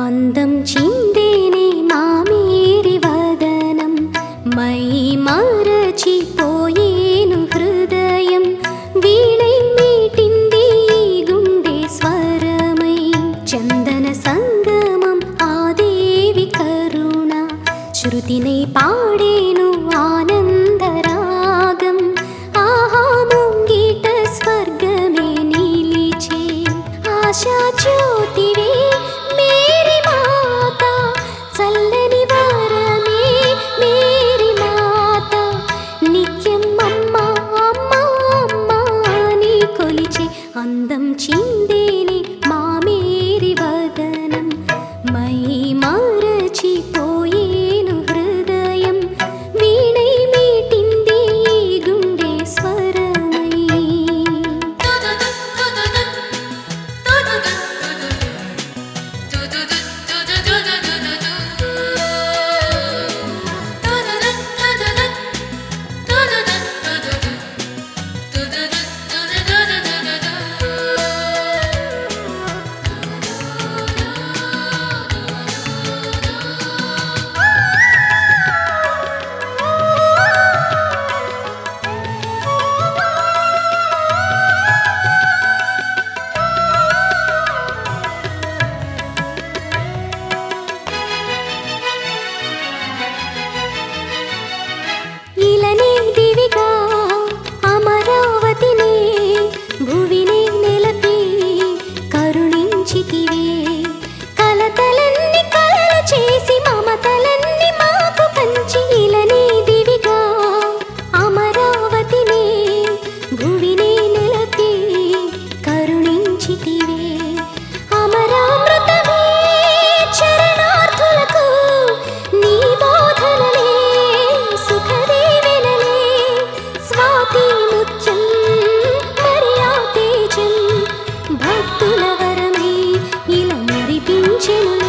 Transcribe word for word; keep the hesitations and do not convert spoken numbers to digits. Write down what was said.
అందం చిందేనే మామేరి వదనం మై మరచిపోయేను హృదయం వీణై మీటింది గుండె స్వరమై చందన సంగమం ఆ దేవి కరుణ శృతినై పాడేను ఆనందరాగం ఆహా ముంగిట స్వర్గమే నిలిచే ఆశా జ్యోతివే మేరీ మాత చల్లని వరమే మేరీ మాత నిత్యం అమ్మ అమ్మ అమ్మ అని కొలిచే అందం చిందేని మా మేరీ వదనం మై మరచిపోయేను హృదయం వీణై మీటింది గుండె స్వరమై ఇలనే దివిగా అమరావతినే భువినే నిలపి కరుణించితివే కలతలన్ని కలలు చేసి మమతలన్ని మాకు పంచి ఇలనే దివిగా అమరావతినే భువినే నిలపి కరుణించితివే అమరామృతమే చరణార్థులకు నీ బోధనలే సుఖదేవినలే స్వాతి ముత్యం మరియా తేజం భక్తుల వరమై ఇలా మురిపించెను